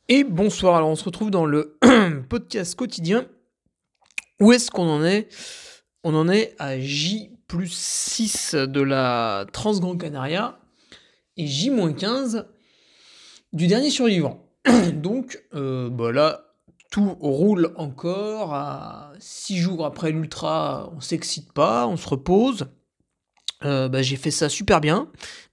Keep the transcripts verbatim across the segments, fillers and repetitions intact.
Et bonsoir, alors on se retrouve dans le podcast quotidien. Où est-ce qu'on en est? On en est à J plus six de la Transgrand Canaria et J moins quinze du dernier survivant. Donc euh, bah là, tout roule encore. À six jours après l'ultra, on s'excite pas, on se repose. Euh, bah, j'ai fait ça super bien.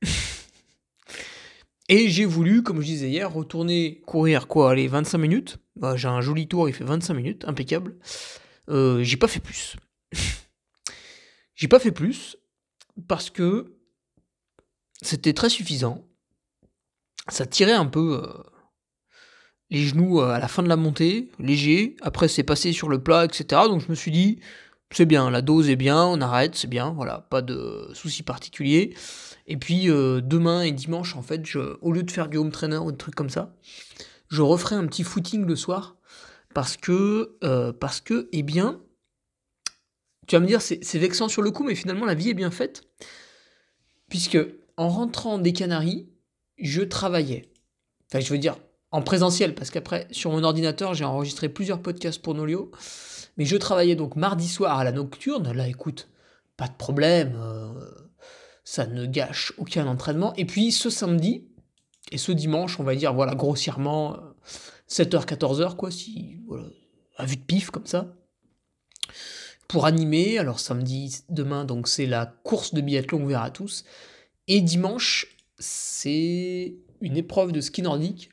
Et j'ai voulu, comme je disais hier, retourner courir quoi, allez, vingt-cinq minutes. Bah, j'ai un joli tour, il fait vingt-cinq minutes, impeccable. Euh, j'ai pas fait plus. J'ai pas fait plus parce que c'était très suffisant. Ça tirait un peu euh, les genoux euh, à la fin de la montée, léger. Après, c'est passé sur le plat, et cetera. Donc je me suis dit, c'est bien, la dose est bien, on arrête, c'est bien, voilà, pas de soucis particuliers. Et puis euh, demain et dimanche, en fait, je, au lieu de faire du home trainer ou des trucs comme ça, je referai un petit footing le soir parce que, euh, parce que, eh bien, tu vas me dire, c'est, c'est vexant sur le coup, mais finalement, la vie est bien faite, puisque en rentrant des Canaries, je travaillais. Enfin, je veux dire, en présentiel, parce qu'après, sur mon ordinateur, j'ai enregistré plusieurs podcasts pour Nolio, mais je travaillais donc mardi soir à la nocturne. Là, écoute, pas de problème, euh, ça ne gâche aucun entraînement. Et puis, ce samedi, et ce dimanche, on va dire, voilà, grossièrement, euh, sept heures quatorze heures, quoi, si, voilà, à vue de pif, comme ça, pour animer. Alors samedi, demain, donc c'est la course de biathlon ouvert à tous. Et dimanche, c'est une épreuve de ski nordique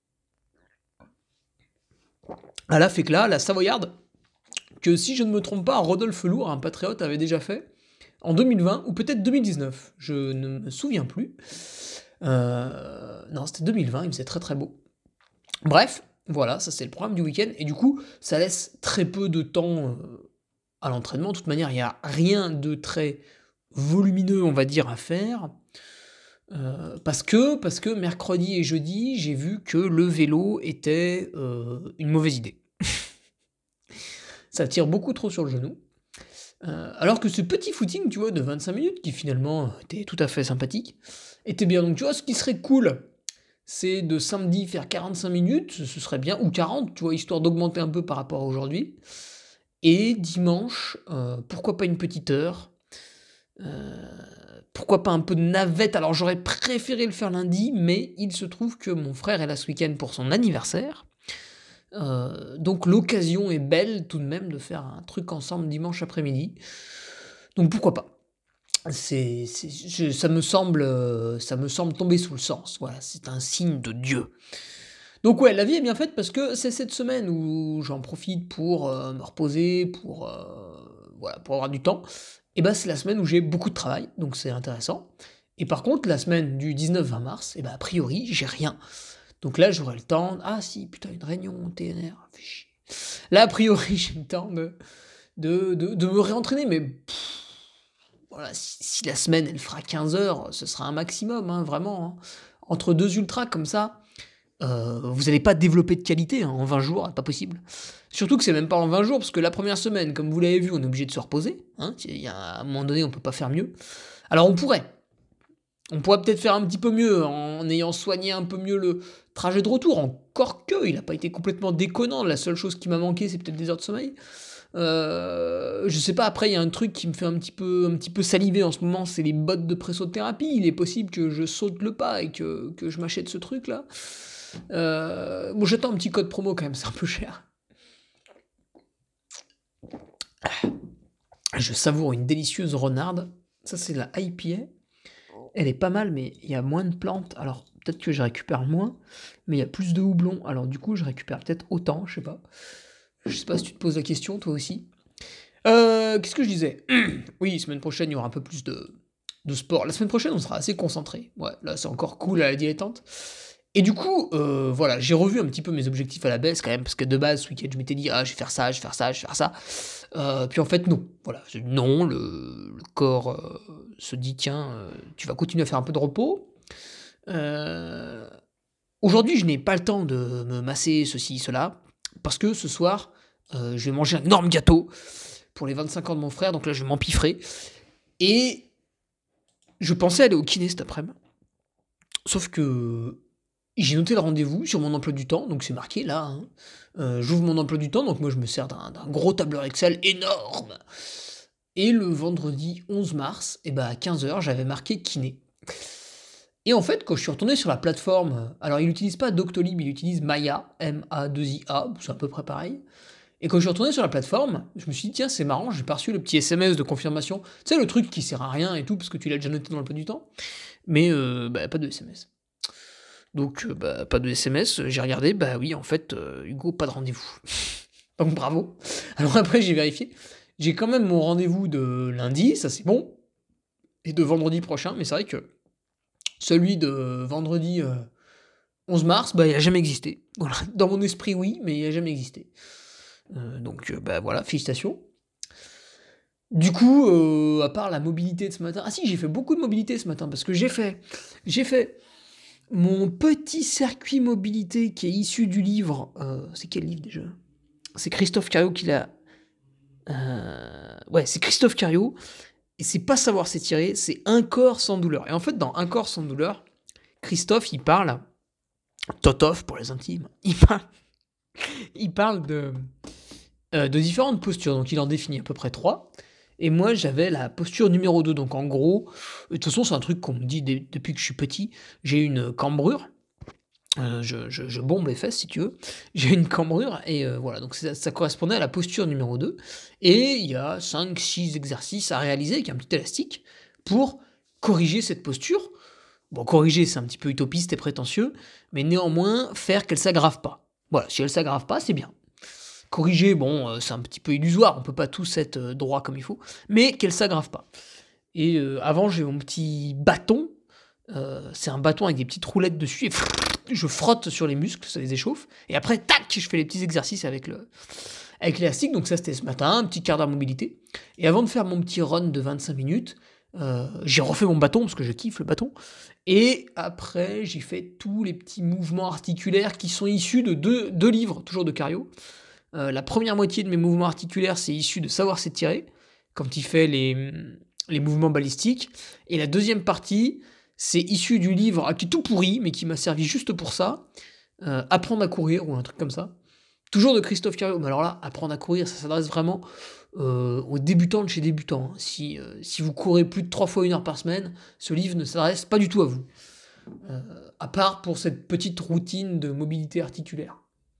à la Fécla, la Savoyarde, que si je ne me trompe pas, Rodolphe Lourd, un patriote, avait déjà fait en deux mille vingt ou peut-être deux mille dix-neuf, je ne me souviens plus. Euh, non, c'était deux mille vingt, il faisait très très beau. Bref, voilà, ça c'est le programme du week-end, et du coup, ça laisse très peu de temps euh, à l'entraînement. De toute manière, il n'y a rien de très volumineux, on va dire, à faire. Euh, parce que, parce que mercredi et jeudi, j'ai vu que le vélo était euh, une mauvaise idée. Ça tire beaucoup trop sur le genou. Euh, alors que ce petit footing, tu vois, de vingt-cinq minutes, qui finalement était tout à fait sympathique, était bien. Donc tu vois, ce qui serait cool, c'est de samedi faire quarante-cinq minutes, ce serait bien, ou quarante, tu vois, histoire d'augmenter un peu par rapport à aujourd'hui. Et dimanche, euh, pourquoi pas une petite heure, euh, pourquoi pas un peu de navette. Alors j'aurais préféré le faire lundi, mais il se trouve que mon frère est là ce week-end pour son anniversaire. Euh, donc l'occasion est belle tout de même de faire un truc ensemble dimanche après-midi. Donc pourquoi pas. C'est, c'est- je- ça me semble, euh, ça me semble tomber sous le sens. Voilà, c'est un signe de Dieu. Donc ouais, la vie est bien faite parce que c'est cette semaine où j'en profite pour euh, me reposer, pour euh, voilà, pour avoir du temps. Et ben c'est la semaine où j'ai beaucoup de travail, donc c'est intéressant. Et par contre, la semaine du dix-neuf vingt mars, et ben a priori, j'ai rien. Donc là, j'aurai le temps. Ah si, putain, une réunion T N R, fait chier. Là, a priori, j'ai le temps de, de, de, de me réentraîner, mais pff, voilà, si, si la semaine elle fera quinze heures, ce sera un maximum, hein, vraiment. Hein. Entre deux ultras comme ça, euh, vous n'allez pas développer de qualité hein, en vingt jours, pas possible. Surtout que c'est même pas en vingt jours, parce que la première semaine, comme vous l'avez vu, on est obligé de se reposer. Hein, il y a, à un moment donné, on peut pas faire mieux. Alors on pourrait. On pourrait peut-être faire un petit peu mieux en ayant soigné un peu mieux le trajet de retour. Encore que, il n'a pas été complètement déconnant. La seule chose qui m'a manqué, c'est peut-être des heures de sommeil. Euh, je sais pas, après, il y a un truc qui me fait un petit peu, un petit peu saliver en ce moment, c'est les bottes de pressothérapie. Il est possible que je saute le pas et que, que je m'achète ce truc-là. Euh, bon, j'attends un petit code promo quand même, c'est un peu cher. Je savoure une délicieuse renarde. Ça, c'est la I P A. Elle est pas mal, mais il y a moins de plantes. Alors, peut-être que je récupère moins, mais il y a plus de houblon. Alors, du coup, je récupère peut-être autant, je sais pas. Je sais pas si tu te poses la question, toi aussi. Euh, qu'est-ce que je disais? Oui, semaine prochaine, il y aura un peu plus de, de sport. La semaine prochaine, on sera assez concentré. Ouais, là, c'est encore cool à la dilettante. Et du coup, euh, voilà, j'ai revu un petit peu mes objectifs à la baisse quand même, parce que de base, ce week-end, je m'étais dit, ah, je vais faire ça, je vais faire ça, je vais faire ça. Euh, puis en fait, non. Voilà, non, le, le corps euh, se dit, tiens, euh, tu vas continuer à faire un peu de repos. Euh, Aujourd'hui, je n'ai pas le temps de me masser ceci, cela, parce que ce soir, euh, je vais manger un énorme gâteau pour les vingt-cinq ans de mon frère, donc là, je vais m'empiffrer. Et je pensais aller au kiné cet après-midi, sauf que j'ai noté le rendez-vous sur mon emploi du temps, donc c'est marqué là, hein. Heu, j'ouvre mon emploi du temps, donc moi je me sers d'un d'un gros tableur Excel énorme et le vendredi onze mars et bah, à quinze heures, j'avais marqué kiné et en fait, quand je suis retourné sur la plateforme, alors il utilise pas Doctolib, il utilise Maya, M A deux I A, c'est à peu près pareil et quand je suis retourné sur la plateforme, je me suis dit: «Tiens, c'est marrant, j'ai pas reçu le petit S M S de confirmation». Tu sais, le truc qui sert à rien et tout, parce que tu l'as déjà noté dans l'emploi du temps, mais heu, bah, pas de S M S. Donc heu, bah, pas de S M S, j'ai regardé, bah oui, en fait, heu, Hugo, pas de rendez-vous. Donc bravo. Alors après, j'ai vérifié, j'ai quand même mon rendez-vous de lundi, ça c'est bon, et de vendredi prochain, mais c'est vrai que celui de vendredi, heu, onze mars, bah, il a jamais existé. Voilà, dans mon esprit, oui, mais il a jamais existé. Heu, donc heu, bah, voilà, félicitations. Du coup, heu, à part la mobilité de ce matin, ah si, j'ai fait beaucoup de mobilité ce matin parce que j'ai fait j'ai fait mon petit circuit mobilité qui est issu du livre, heu, c'est quel livre déjà? C'est Christophe Cario qui l'a, heu, ouais, c'est Christophe Cario et c'est pas savoir s'étirer, c'est Un corps sans douleur et en fait, dans Un corps sans douleur, Christophe, il parle, Totov pour les intimes, il parle il parle de, heu, de différentes postures, donc il en définit à peu près trois et moi, j'avais la posture numéro deux, donc en gros, de toute façon, c'est un truc qu'on me dit dé depuis que je suis petit, j'ai une cambrure. Heu, je je je bombe les fesses si tu veux. J'ai une cambrure et heu, voilà, donc ça ça correspondait à la posture numéro deux et il y a cinq six exercices à réaliser avec un petit élastique pour corriger cette posture. Bon, corriger, c'est un petit peu utopiste et prétentieux, mais néanmoins faire qu'elle s'aggrave pas. Voilà, si elle s'aggrave pas, c'est bien. Corriger, bon, heu, c'est un petit peu illusoire, on peut pas tous être, heu, droit comme il faut, mais qu'elle s'aggrave pas et heu, avant, j'ai mon petit bâton, heu, c'est un bâton avec des petites roulettes dessus et je frotte sur les muscles, ça les échauffe et après tac, je fais les petits exercices avec le avec l'élastique, donc ça c'était ce matin, un petit quart d'heure mobilité et avant de faire mon petit run de vingt-cinq minutes, heu, j'ai refait mon bâton parce que je kiffe le bâton et après j'ai fait tous les petits mouvements articulaires qui sont issus de deux deux livres, toujours de Cario. Heu, la première moitié de mes mouvements articulaires, c'est issu de Savoir s'étirer, quand il fait les, mmh, les mouvements balistiques et la deuxième partie, c'est issu du livre, ah, qui est tout pourri, mais qui m'a servi juste pour ça, heu, Apprendre à courir ou un truc comme ça. Toujours de Christophe Cario, mais alors là, apprendre à courir, ça s'adresse vraiment, heu, aux débutants de chez débutants, hein. Si, heu, si vous courez plus de trois fois une heure par semaine, ce livre ne s'adresse pas du tout à vous. Heu, à part pour cette petite routine de mobilité articulaire.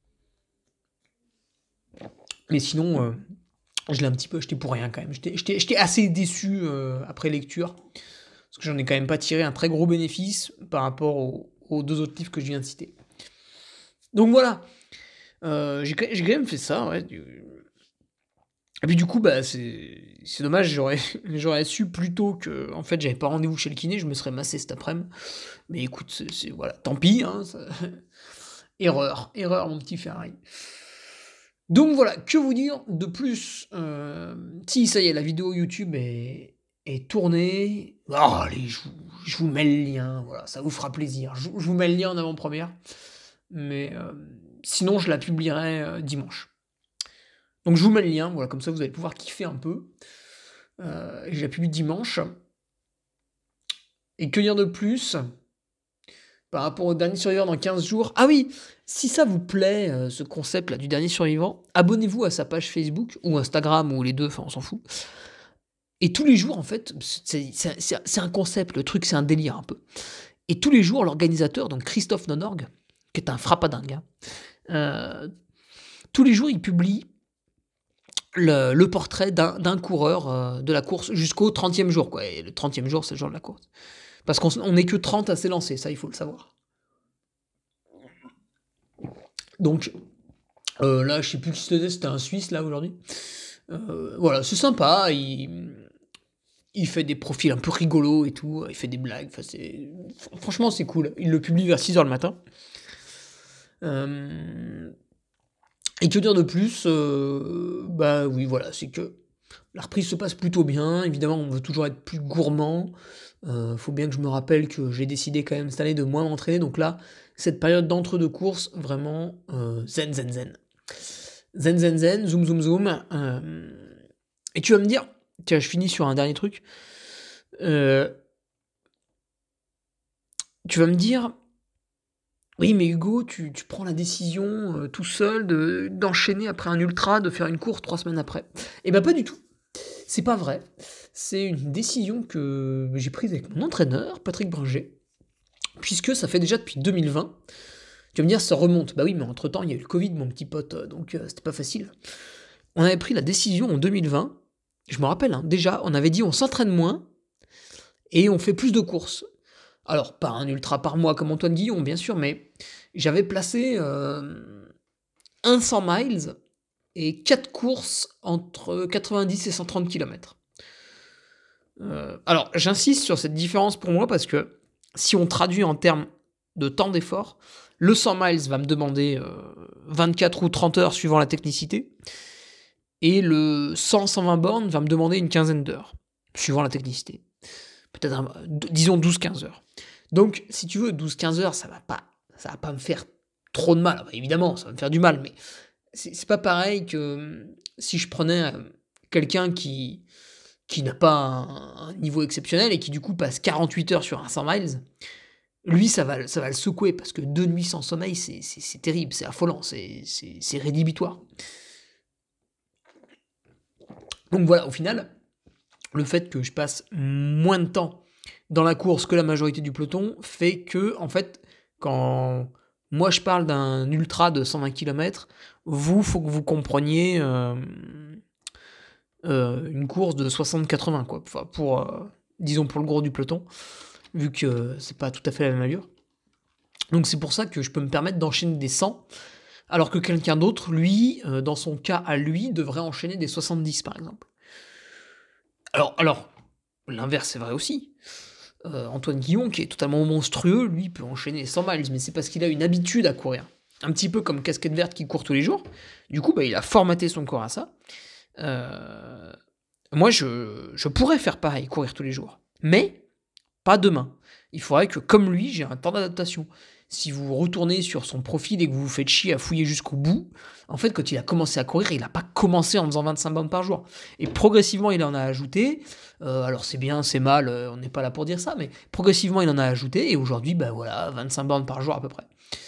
Mais sinon, heu, je l'ai un petit peu acheté pour rien quand même. J'étais j'étais j'étais assez déçu, heu, après lecture, parce que j'en ai quand même pas tiré un très gros bénéfice par rapport aux aux deux autres livres que je viens de citer. Donc voilà, heu, j'ai quand j'ai quand même fait ça, ouais, du et puis du coup, bah, c'est c'est dommage, j'aurais j'aurais su plus tôt qu'en fait, j'avais pas rendez-vous chez le kiné, je me serais massé cet après-midi. Mais écoute, c'est c'est voilà, tant pis, hein, ça erreur, erreur mon petit Ferrari. Donc voilà, que vous dire de plus? Hem, si ça y est, la vidéo YouTube est est tournée. Oh allez, je vous je vous mets le lien, voilà, ça vous fera plaisir. Je vous je vous mets le lien en avant-première, mais hem, sinon je la publierai, heu, dimanche. Donc je vous mets le lien, voilà, comme ça vous allez pouvoir kiffer un peu, heu, et je la publie dimanche. Et que dire de plus? Par rapport au dernier survivant dans quinze jours. Ah oui, si ça vous plaît, heu, ce concept-là du dernier survivant, abonnez-vous à sa page Facebook ou Instagram ou les deux, enfin on s'en fout. Et tous les jours en fait, c'est c'est c'est c'est un concept, le truc c'est un délire un peu. Et tous les jours l'organisateur, donc Christophe Nonorgue, qui est un frappadingue, hein, heu, tous les jours il publie le le portrait d'un d'un coureur, heu, de la course jusqu'au trentième jour quoi et le trentième jour, c'est le jour de la course. Parce qu'on s on est que trente à s'élancer, ça il faut le savoir. Donc Heu, là, je sais plus qui c'était, c'était un Suisse là aujourd'hui. Heu, voilà, c'est sympa, il, mmh, il fait des profils un peu rigolos et tout, il fait des blagues, enfin c'est fran franchement c'est cool. Il le publie vers six heures le matin. Hem et que dire de plus? Heu, bah, oui voilà, c'est que la reprise se passe plutôt bien. Évidemment, on veut toujours être plus gourmand. Heu, faut bien que je me rappelle que j'ai décidé quand même cette année de moins m'entraîner, donc là, cette période d'entre-deux courses, vraiment, heu, zen, zen, zen. Zen, zen, zen, zoom, zoom, zoom. Hem et tu vas me dire, tiens, je finis sur un dernier truc. Heu, tu vas me dire, Oui, mais Hugo, tu, tu prends la décision euh, tout seul de, d'enchaîner après un ultra, de faire une course trois semaines après. Eh ben pas du tout. C'est pas vrai. C'est une décision que j'ai prise avec mon entraîneur, Patrick Bringer, puisque ça fait déjà depuis deux mille vingt. Tu vas me dire, ça remonte. Bah oui, mais entre-temps, il y a eu le Covid, mon petit pote, euh, donc euh, c'était pas facile. On avait pris la décision en deux mille vingt, je me rappelle, hein, déjà, on avait dit on s'entraîne moins et on fait plus de courses. Alors, pas un ultra par mois comme Antoine Guillon, bien sûr, mais j'avais placé euh, un cent miles et quatre courses entre quatre-vingt-dix et cent trente kilomètres. Euh, alors, j'insiste sur cette différence pour moi parce que si on traduit en termes de temps d'effort, le cent miles va me demander euh, vingt-quatre ou trente heures suivant la technicité, et le cent à cent vingt bornes va me demander une quinzaine d'heures, suivant la technicité. Peut-être, un, disons douze à quinze heures. Donc, si tu veux, douze à quinze heures, ça va pas, ça va pas me faire trop de mal. Enfin, évidemment, ça va me faire du mal, mais c'est, c'est pas pareil que si je prenais quelqu'un qui, qui n'a pas un, un niveau exceptionnel et qui, du coup, passe quarante-huit heures sur un cent miles. Lui, ça va, ça va le secouer, parce que deux nuits sans sommeil, c'est, c'est, c'est terrible, c'est affolant, c'est, c'est, c'est rédhibitoire. Donc voilà, au final, le fait que je passe moins de temps dans la course que la majorité du peloton fait que, en fait, quand moi je parle d'un ultra de cent vingt kilomètres, vous, faut que vous compreniez euh, euh, une course de soixante à quatre-vingts, quoi. Enfin, pour, euh, disons, pour le gros du peloton, vu que c'est pas tout à fait la même allure. Donc c'est pour ça que je peux me permettre d'enchaîner des cent, alors que quelqu'un d'autre, lui, euh, dans son cas à lui, devrait enchaîner des soixante-dix, par exemple. Alors, alors l'inverse, c'est vrai aussi. Euh, Antoine Guillon, qui est totalement monstrueux, lui, peut enchaîner cent miles, mais c'est parce qu'il a une habitude à courir. Un petit peu comme Casquette Verte qui court tous les jours. Du coup, bah, il a formaté son corps à ça. Euh, moi, je, je pourrais faire pareil, courir tous les jours. Mais pas demain. Il faudrait que, comme lui, j'ai un temps d'adaptation. Si vous retournez sur son profil et que vous vous faites chier à fouiller jusqu'au bout, en fait, quand il a commencé à courir, il n'a pas commencé en faisant vingt-cinq bornes par jour. Et progressivement, il en a ajouté. Euh, alors, c'est bien, c'est mal, euh, on n'est pas là pour dire ça, mais progressivement, il en a ajouté. Et aujourd'hui, ben voilà, vingt-cinq bornes par jour à peu près.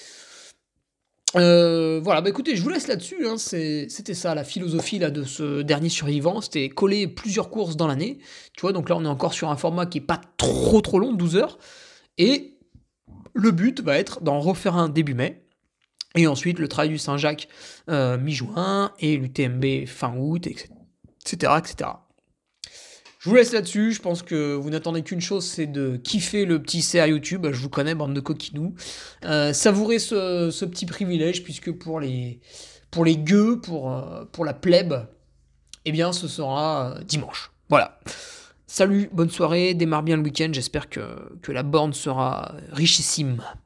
Euh, voilà, bah écoutez, je vous laisse là-dessus, hein, c'est, c'était ça la philosophie là, de ce dernier survivant, c'était coller plusieurs courses dans l'année, tu vois, donc là on est encore sur un format qui est pas trop trop long, douze heures, et le but va être d'en refaire un début mai, et ensuite le Trail du Saint-Jacques euh, mi-juin, et l'U T M B fin août, et cetera, et cetera. Je vous laisse là-dessus, je pense que vous n'attendez qu'une chose, c'est de kiffer le petit C R YouTube, je vous connais, bande de coquinous. Euh, savourez ce, ce petit privilège, puisque pour les, pour les gueux, pour, euh, pour la plèbe, eh bien ce sera euh, dimanche. Voilà. Salut, bonne soirée, démarre bien le week-end, j'espère que, que la borne sera richissime.